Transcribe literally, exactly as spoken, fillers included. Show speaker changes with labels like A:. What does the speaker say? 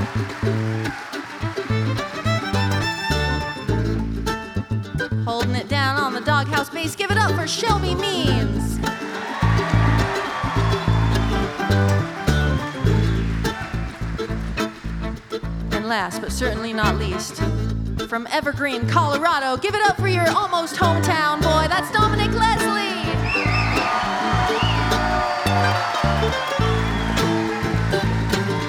A: Holding it down on the doghouse bass, give it up for Shelby Means. And last but certainly not least, from Evergreen, Colorado, give it up for your almost hometown